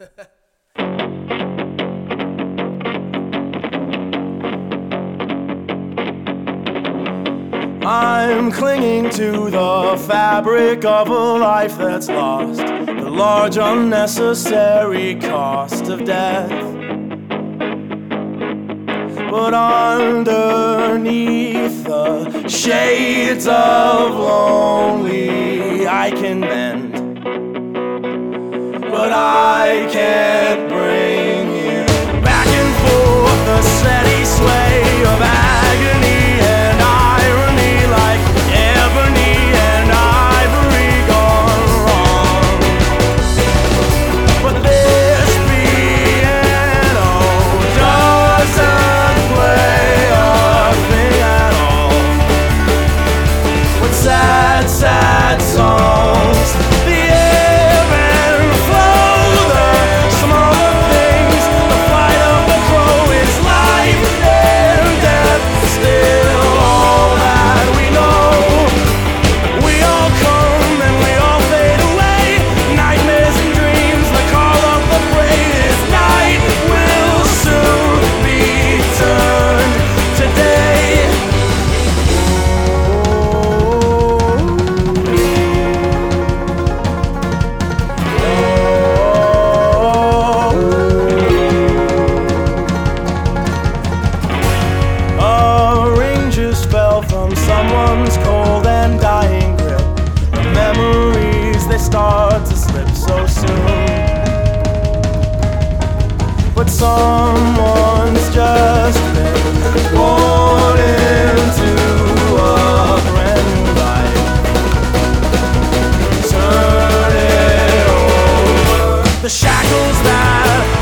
I'm clinging to the fabric of a life that's lost, the large unnecessary cost of death. But underneath the shades of lonely I can bend, but I can't bring you back and forth the steady sway of agony and irony, like ebony and ivory gone wrong. But this piano doesn't play a thing at all. What sad, sad songs. The ebb and flow, the smaller things, the flight of the crow is life and death. Still all that we know. We all come and we all fade away. Nightmares and dreams, the call of the prey. This night will soon be turned to day. A ring just fell from someone's cold and dying grip. The memories, they start to slip so soon. But someone's just been born into a brand new life. Turn it over. The shackles that